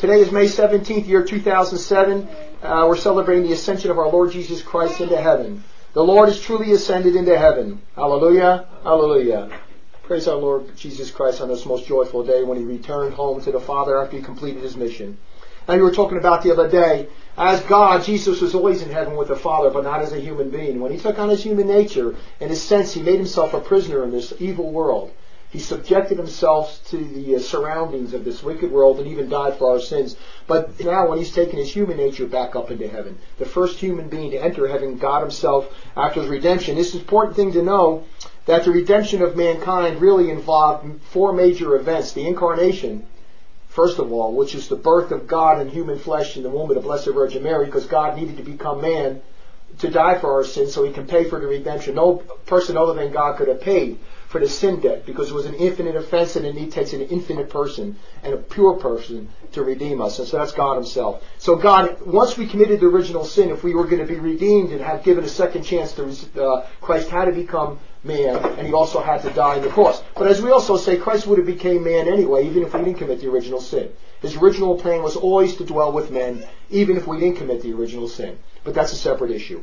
Today is May 17th, year 2007. We're celebrating the ascension of our Lord Jesus Christ into heaven. The Lord is truly ascended into heaven. Hallelujah. Hallelujah. Praise our Lord Jesus Christ on this most joyful day when He returned home to the Father after He completed His mission. And we were talking about the other day, as God, Jesus was always in heaven with the Father, but not as a human being. When He took on His human nature, in a sense, He made Himself a prisoner in this evil world. He subjected Himself to the surroundings of this wicked world and even died for our sins. But now when He's taken His human nature back up into heaven, the first human being to enter heaven, God Himself, after His redemption. This is an important thing to know, that the redemption of mankind really involved four major events. The incarnation, first of all, which is the birth of God in human flesh in the womb of the Blessed Virgin Mary, because God needed to become man to die for our sins so He can pay for the redemption. No person other than God could have paid for the sin debt, because it was an infinite offense, and it takes an infinite person and a pure person to redeem us. And so that's God Himself. So God, once we committed the original sin, if we were going to be redeemed and have given a second chance, Christ had to become man, and He also had to die on the cross. But as we also say, Christ would have became man anyway, even if we didn't commit the original sin. His original plan was always to dwell with men, even if we didn't commit the original sin. But that's a separate issue.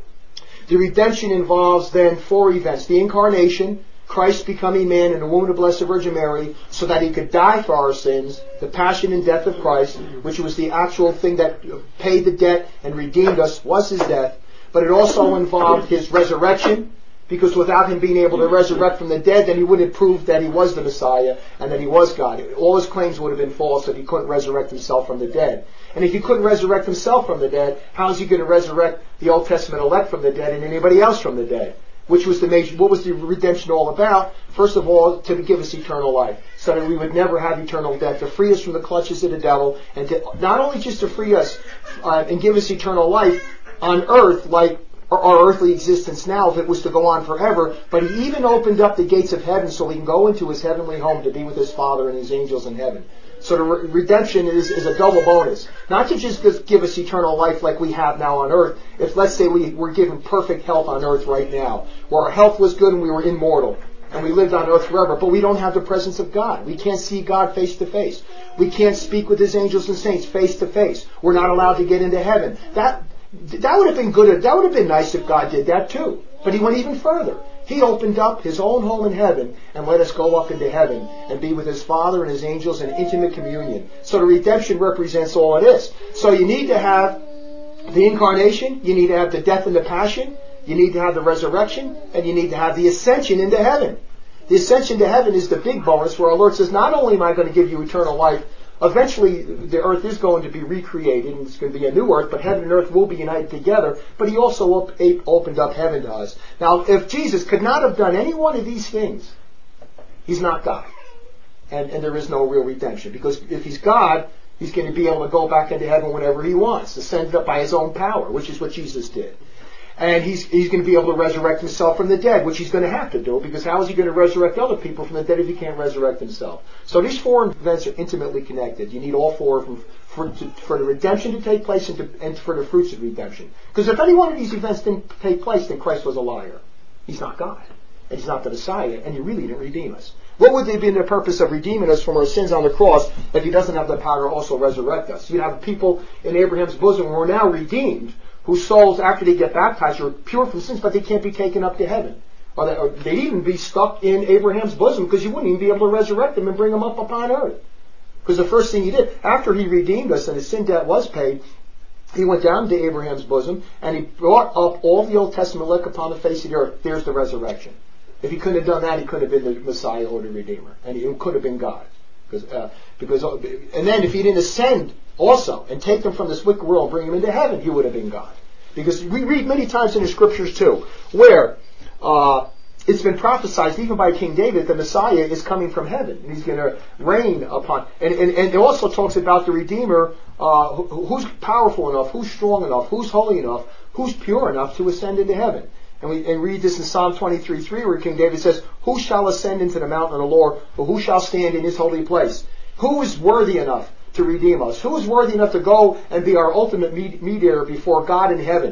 The redemption involves then four events. The incarnation, Christ becoming man in the womb of the Blessed Virgin Mary so that He could die for our sins, the passion and death of Christ, which was the actual thing that paid the debt and redeemed us, was His death. But it also involved His resurrection, because without Him being able to resurrect from the dead, then He wouldn't have proved that He was the Messiah and that He was God. All His claims would have been false if He couldn't resurrect Himself from the dead. And if He couldn't resurrect Himself from the dead, how is He going to resurrect the Old Testament elect from the dead and anybody else from the dead? Which was what was the redemption all about? First of all, to give us eternal life, so that we would never have eternal death, to free us from the clutches of the devil, and to not only just to free us and give us eternal life on earth, like our earthly existence now, if it was to go on forever, but He even opened up the gates of heaven so we can go into His heavenly home to be with His Father and His angels in heaven. So the redemption is a double bonus. Not to just give us eternal life like we have now on earth. If, let's say, we were given perfect health on earth right now, where our health was good and we were immortal, and we lived on earth forever, but we don't have the presence of God. We can't see God face to face. We can't speak with His angels and saints face to face. We're not allowed to get into heaven. That would have been good. That would have been nice if God did that too. But He went even further. He opened up His own home in heaven and let us go up into heaven and be with His Father and His angels in intimate communion. So the redemption represents all it is. So you need to have the incarnation, you need to have the death and the passion, you need to have the resurrection, and you need to have the ascension into heaven. The ascension to heaven is the big bonus, where our Lord says, not only am I going to give you eternal life, eventually the earth is going to be recreated, and it's going to be a new earth, but heaven and earth will be united together. But He also opened up heaven to us. Now, if Jesus could not have done any one of these things, He's not God. And there is no real redemption. Because if He's God, He's going to be able to go back into heaven whenever He wants, ascended up by His own power, which is what Jesus did. And he's going to be able to resurrect Himself from the dead, which He's going to have to do, because how is He going to resurrect other people from the dead if He can't resurrect Himself? So these four events are intimately connected. You need all four of them for the redemption to take place and for the fruits of redemption. Because if any one of these events didn't take place, then Christ was a liar. He's not God. And He's not the Messiah, and He really didn't redeem us. What would have been the purpose of redeeming us from our sins on the cross if He doesn't have the power to also resurrect us? You'd have people in Abraham's bosom who are now redeemed, whose souls, after they get baptized, are pure from sins, but they can't be taken up to heaven. Or they'd even be stuck in Abraham's bosom, because you wouldn't even be able to resurrect them and bring them up upon earth. Because the first thing He did, after He redeemed us and His sin debt was paid, He went down to Abraham's bosom and He brought up all the Old Testament elect upon the face of the earth. There's the resurrection. If He couldn't have done that, He couldn't have been the Messiah or the Redeemer. And He could have been God. And then if He didn't ascend also and take them from this wicked world and bring them into heaven, He would have been God. Because we read many times in the Scriptures too, where it's been prophesied even by King David, the Messiah is coming from heaven, and He's going to reign upon. And it also talks about the Redeemer, who's powerful enough, who's strong enough, who's holy enough, who's pure enough to ascend into heaven. And we read this in Psalm 23:3, where King David says, "Who shall ascend into the mountain of the Lord, or who shall stand in His holy place? Who is worthy enough to redeem us? Who is worthy enough to go and be our ultimate mediator before God in heaven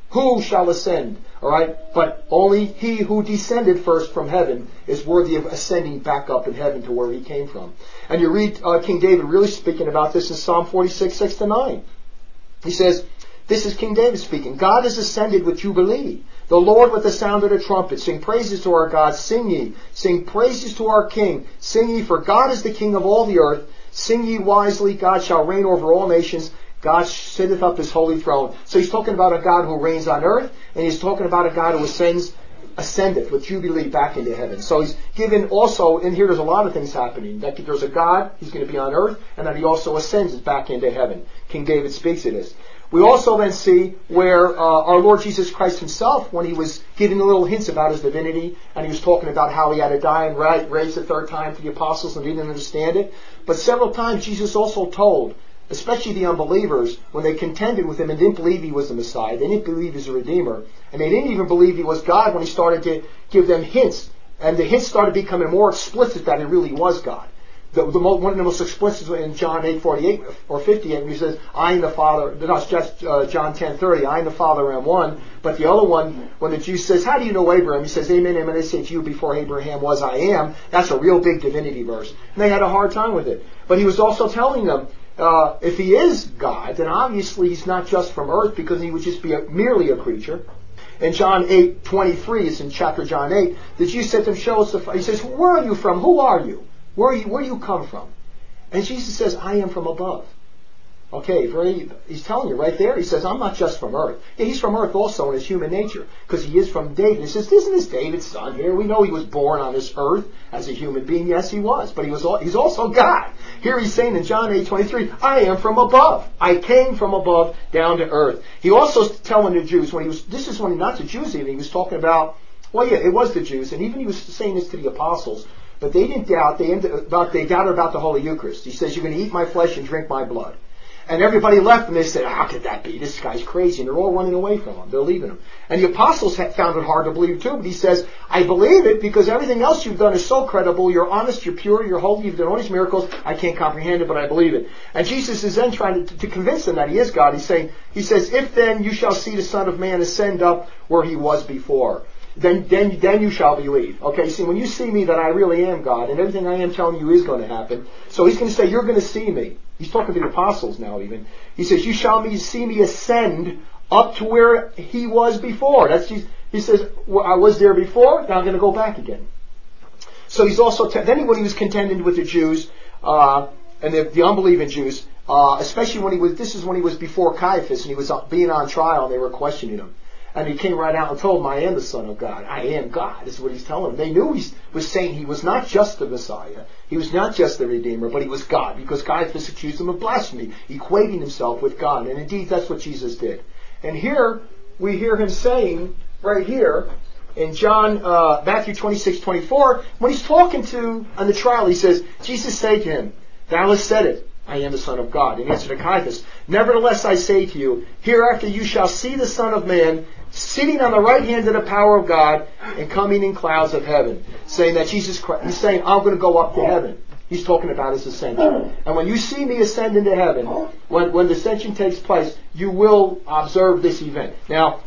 Who shall ascend? All right, but only he who descended first from heaven is worthy of ascending back up in heaven to where he came from. And you read King David really speaking about this in Psalm 46, 6-9. He says, this is King David speaking. God has ascended with jubilee. The Lord with the sound of the trumpet. Sing praises to our God. Sing ye. Sing praises to our King. Sing ye, for God is the King of all the earth. Sing ye wisely. God shall reign over all nations. God sitteth up his holy throne. So he's talking about a God who reigns on earth, and he's talking about a God who ascendeth with jubilee back into heaven. So he's given also, in here there's a lot of things happening. That there's a God, he's going to be on earth, and that he also ascends back into heaven. King David speaks of this. We also then see where our Lord Jesus Christ himself, when he was giving the little hints about his divinity, and he was talking about how he had to die and raise the third time to the apostles, and they didn't understand it. But several times Jesus also told, especially the unbelievers, when they contended with him and didn't believe he was the Messiah, they didn't believe he was a Redeemer, and they didn't even believe he was God, when he started to give them hints, and the hints started becoming more explicit that he really was God. One of the most explicit in John 8:48 or 58, when he says, I am the Father, no, it's just John 10:30, I am the Father am one. But the other one, when the Jew says, how do you know Abraham? He says, amen, amen, I say to you, before Abraham was, I am. That's a real big divinity verse. And they had a hard time with it. But he was also telling them, if he is God, then obviously he's not just from earth, because he would just be merely a creature. In John 8:23, it's in chapter John 8, the Jew said to him, show us the Father. He says, where are you from? Who are you? Where you come from? And Jesus says, I am from above. Okay, he's telling you right there. He says, I'm not just from earth. Yeah, he's from earth also in his human nature, because he is from David. He says, isn't this David's son here? We know he was born on this earth as a human being. Yes, he was. But he's also God. Here he's saying in John 8:23, I am from above. I came from above down to earth. He also is telling the Jews, not the Jews even, he was talking about, well, yeah, it was the Jews, and even he was saying this to the apostles. But they didn't doubt. They doubted about the Holy Eucharist. He says, you're going to eat my flesh and drink my blood. And everybody left, and they said, how could that be? This guy's crazy. And they're all running away from him. They're leaving him. And the apostles found it hard to believe too. But he says, I believe it because everything else you've done is so credible. You're honest, you're pure, you're holy, you've done all these miracles. I can't comprehend it, but I believe it. And Jesus is then trying to convince them that he is God. He says, if then you shall see the Son of Man ascend up where he was before, then you shall believe. Okay, see, when you see me that I really am God, and everything I am telling you is going to happen, so he's going to say, you're going to see me. He's talking to the apostles now even. He says, you shall see me ascend up to where he was before. He says, well, I was there before, now I'm going to go back again. So he's also, then when he was contending with the Jews, and the unbelieving Jews, especially this is when he was before Caiaphas, and he was being on trial, and they were questioning him. And he came right out and told them, I am the Son of God. I am God. This is what he's telling them. They knew he was saying he was not just the Messiah. He was not just the Redeemer, but he was God. Because Caiaphas accused him of blasphemy, equating himself with God. And indeed, that's what Jesus did. And here, we hear him saying, right here, in Matthew 26:24, when he's talking on the trial, he says, Jesus said to him, thou hast said it. I am the Son of God. In answer to Caiaphas, nevertheless I say to you, hereafter you shall see the Son of Man sitting on the right hand of the power of God and coming in clouds of heaven. Saying that Jesus Christ, he's saying, I'm going to go up to heaven. He's talking about his ascension. And when you see me ascend into heaven, when the ascension takes place, you will observe this event. Now,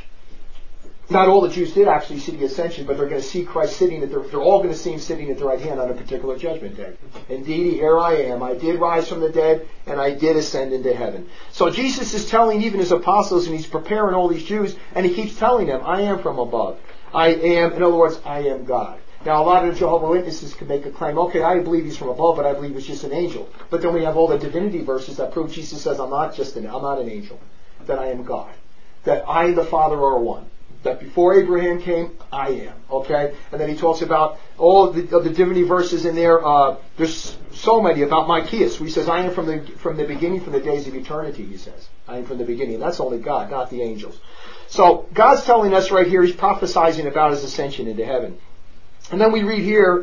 not all the Jews did actually see the ascension, but they're going to see Christ they're all going to see him sitting at the right hand on a particular judgment day. Indeed, here I am. I did rise from the dead, and I did ascend into heaven. So Jesus is telling even his apostles, and he's preparing all these Jews, and he keeps telling them, I am from above. I am, in other words, I am God. Now, a lot of the Jehovah's Witnesses can make a claim, okay, I believe he's from above, but I believe he's just an angel. But then we have all the divinity verses that prove Jesus says, I'm not an angel, that I am God, that I and the Father are one. That before Abraham came, I am. Okay? And then he talks about all of the divinity verses in there. There's so many about Micheas. He says, I am from the beginning, from the days of eternity, he says. I am from the beginning. That's only God, not the angels. So God's telling us right here, he's prophesizing about his ascension into heaven. And then we read here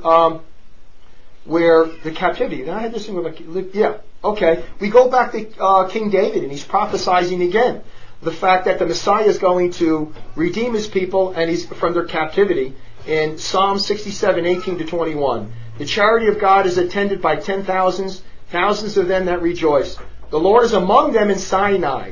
where the captivity. Now I had this thing with okay. We go back to King David, and he's prophesizing again. The fact that the Messiah is going to redeem his people and he's from their captivity in Psalm 67:18-21. The charity of God is attended by 10,000s, thousands of them that rejoice. The Lord is among them in Sinai.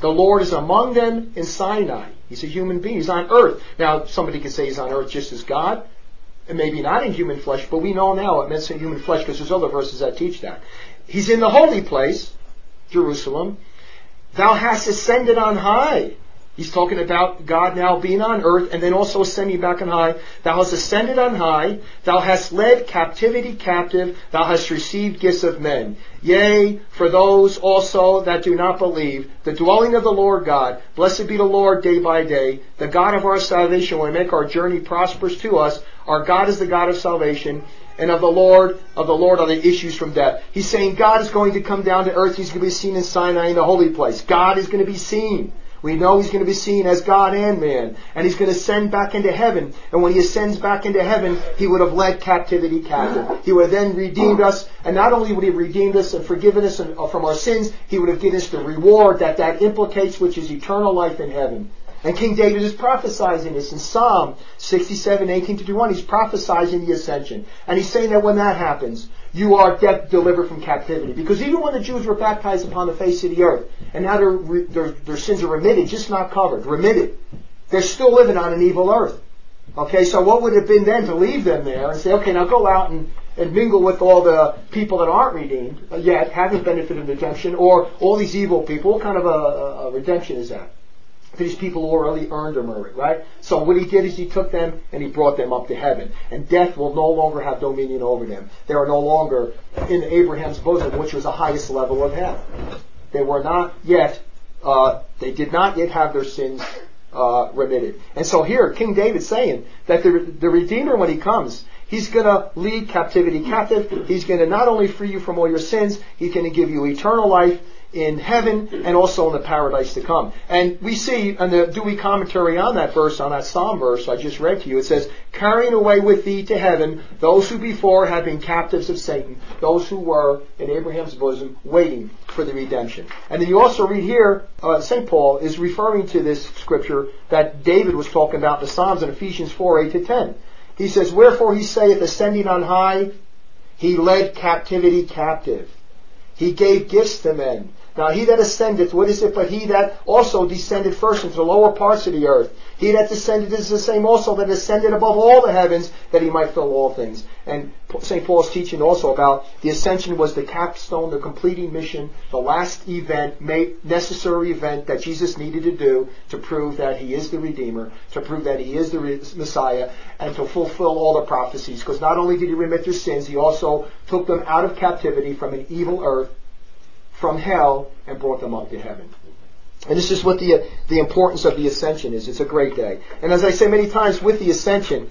The Lord is among them in Sinai. He's a human being. He's on earth. Now, somebody could say he's on earth just as God, and maybe not in human flesh, but we know now it meant in human flesh because there's other verses that teach that. He's in the holy place, Jerusalem. Thou hast ascended on high. He's talking about God now being on earth and then also ascending back on high. Thou hast ascended on high. Thou hast led captivity captive. Thou hast received gifts of men. Yea, for those also that do not believe, the dwelling of the Lord God. Blessed be the Lord day by day, the God of our salvation, will make our journey prosperous to us. Our God is the God of salvation. And of the Lord are the issues from death. He's saying God is going to come down to earth. He's going to be seen in Sinai in the holy place. God is going to be seen. We know He's going to be seen as God and man. And He's going to ascend back into heaven. And when He ascends back into heaven, He would have led captivity captive. He would have then redeemed us. And not only would He have redeemed us and forgiven us from our sins, He would have given us the reward that implicates, which is eternal life in heaven. And King David is prophesying this in Psalm 67, 18-21. He's prophesying the ascension. And he's saying that when that happens, you are delivered from captivity. Because even when the Jews were baptized upon the face of the earth, and now their sins are remitted, just not covered, remitted, they're still living on an evil earth. Okay, so what would it have been then to leave them there and say, okay, now go out and mingle with all the people that aren't redeemed yet, haven't benefited of redemption, or all these evil people? What kind of a redemption is that? For these people who already earned a merit, right? So what He did is He took them and He brought them up to heaven. And death will no longer have dominion over them. They are no longer in Abraham's bosom, which was the highest level of hell. They were not yet, they did not yet have their sins remitted. And so here, King David's saying that the Redeemer, when He comes, He's going to lead captivity captive. He's going to not only free you from all your sins, He's going to give you eternal life in heaven and also in the paradise to come. And we see in the Dewey commentary on that verse, on that Psalm verse I just read to you, it says, carrying away with thee to heaven those who before had been captives of Satan, those who were in Abraham's bosom waiting for the redemption. And then you also read here, St. Paul is referring to this scripture that David was talking about in the Psalms in Ephesians 4, 8-10. He says, wherefore he saith, ascending on high, He led captivity captive. He gave gifts to men. Now he that ascendeth, what is it but He that also descended first into the lower parts of the earth? He that descended is the same also that ascended above all the heavens, that He might fill all things. And St. Paul's teaching also about the ascension was the capstone, the completing mission, the last event, necessary event that Jesus needed to do to prove that He is the Redeemer, to prove that He is the Messiah, and to fulfill all the prophecies. Because not only did He remit their sins, He also took them out of captivity from an evil earth, from hell, and brought them up to heaven. And this is what the importance of the ascension is. It's a great day. And as I say many times, with the ascension,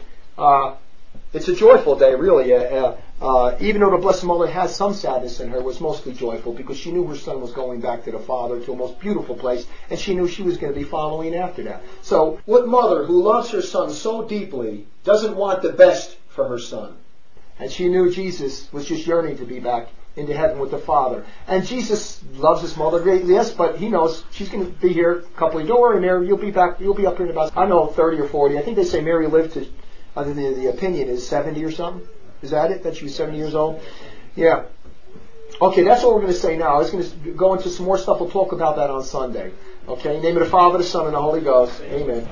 it's a joyful day, really. Even though the Blessed Mother has some sadness in her, it was mostly joyful because she knew her son was going back to the Father, to a most beautiful place, and she knew she was going to be following after that. So, what mother who loves her son so deeply doesn't want the best for her son? And she knew Jesus was just yearning to be back into heaven with the Father. And Jesus loves His mother greatly, yes, but He knows she's going to be here a couple of years. Don't worry, Mary, you'll be up here in about, 30 or 40. I think they say Mary lived to, the opinion is 70 or something. Is that it? That she was 70 years old? Yeah. Okay, that's what we're going to say now. I was going to go into some more stuff. We'll talk about that on Sunday. Okay, in the name of the Father, the Son, and the Holy Ghost. Amen.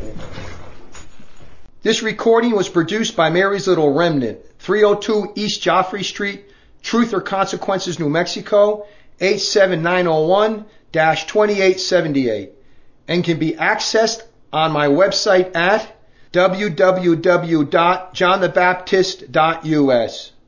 This recording was produced by Mary's Little Remnant, 302 East Joffrey Street, Truth or Consequences, New Mexico, 87901-2878, and can be accessed on my website at www.johnthebaptist.us.